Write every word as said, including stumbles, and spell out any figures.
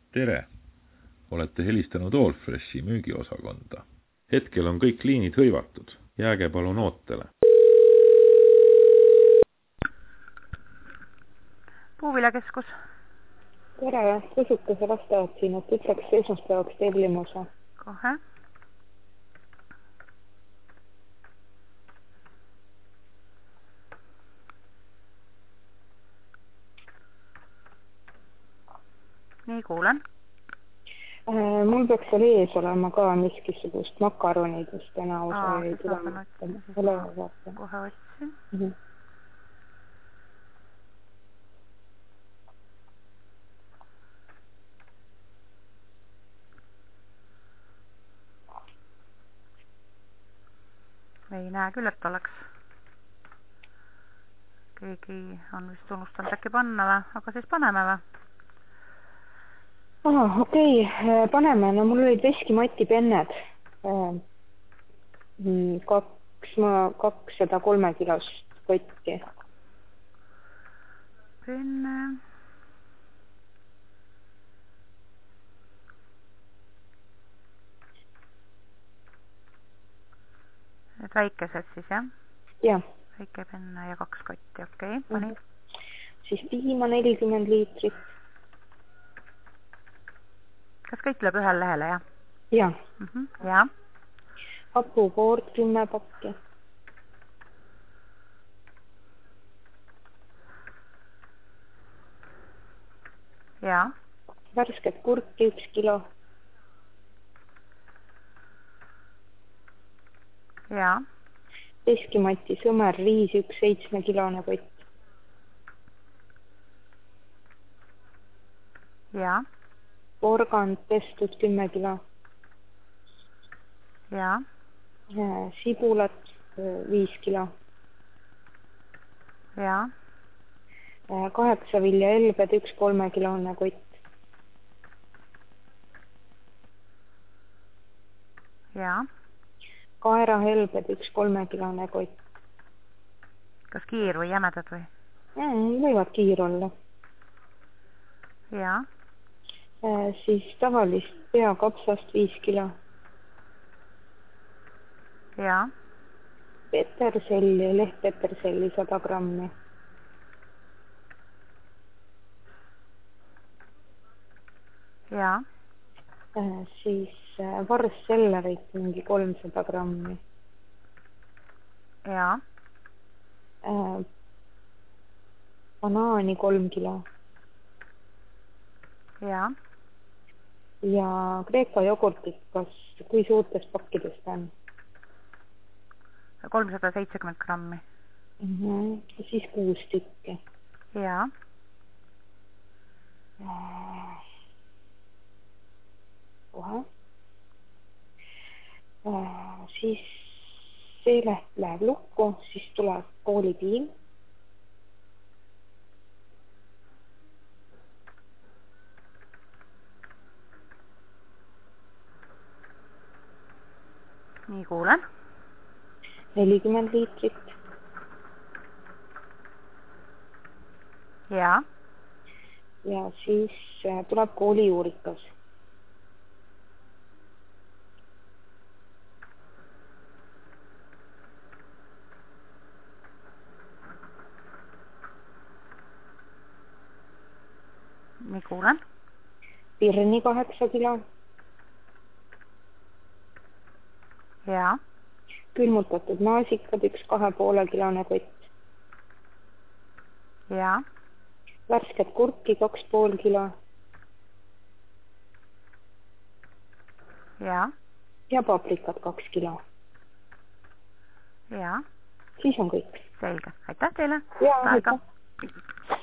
Tere! Olete helistanud Allfreshi müügiosakonda. Hetkel on kõik liinid hõivatud. Jääge palun ootele. Puuviljakeskus. Tere, Kusukese vastaajad siin, et ütleks esmaspäevaks tellimuse. Kohe. Nii, kuulen. Mul peaks seal ees olema ka miskisugust makaronidest täna osa Aa, ei siis tule. ma pean otsin. Kohe otsin. Mm -hmm. Ei näe küll, et oleks. Keegi on vist unustanud äkki panna või? Aga siis paneme või? Ah, okei, okay. Paneme. No mul olid veskimati penned. Kaks, kakssada kolme kilost kotti. Penne. Need väikesed siis, jah? Jah. Väike penne ja kaks kotti, okei, okay, pani. Mm -hmm. Siis piima nelikümmend liitrit. Kas kõik tuleb ühel lehele, jah? Jah. Mm -hmm. Ja. Hapukoort kümme pakki. Ja. Värsket kurki üks kilo. Ja. Veskimati sõmer riis üks seitsme kilone kott. Ja. Porgand pestud kümme kilo. Ja. Sibulat viis kilo. Ja. Kaheksa vilja elbed üks kolme kilone kott. Ja. Kaerahelbed üks kolme kilone kott. Kas kiir või jämedad või? Mm, võivad kiir olla. Ja. Siis tavalist peakapsast viis kilo. Ja. Peterselli, lehtpeterselli sada grammi. Ja. Siis varssellerit mingi kolmsada grammi. Ja. Banaani kolm kilo. Ja. Ja Kreeka jogurtit, kas kui suurtes pakkidest on? kolmsada seitsekümmend grammi. Mm -hmm. Siis kuus tükki. Ja. Kohe. Siis see leht läheb lukku, siis tuleb koolipiim. Nii, kuulen. nelikümmend liitrit. Ja. Ja siis tuleb koolijuurikas. Nii, kuulen. Pirni kaheksa kilo. Ja. Külmutatud maasikad üks kahe poole kilone kott. Ja. Värsket kurki kaks pool kilo. Ja. Ja paprikat kaks kilo. Ja. Siis on kõik. Selge. Aitäh teile. Ja, aitäh.